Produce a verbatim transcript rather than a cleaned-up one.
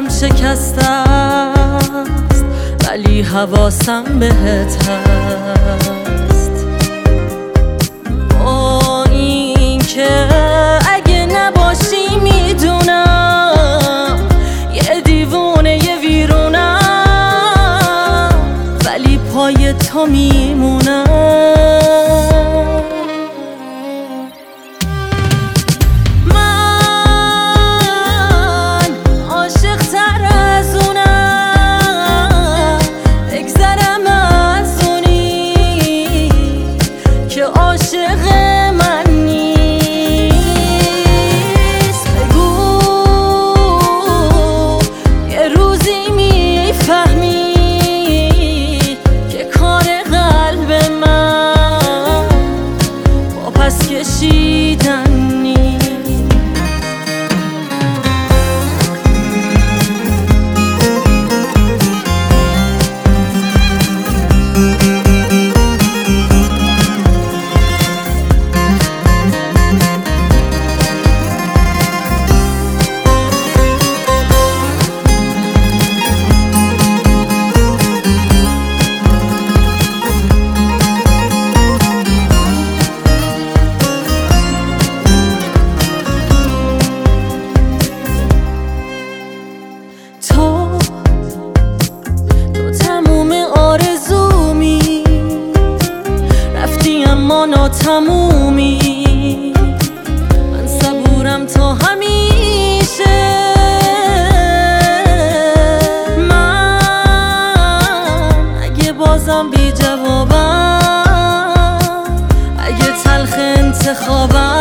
شکسته است ولی حواسم بهت هست. با این که اگه نباشی میدونم یه دیوونه یه ویرونم، ولی پای تو میمونم. تمومی من صبورم تا همیشه. من اگه بازم بی جوابم، اگه تلخ انتخابم،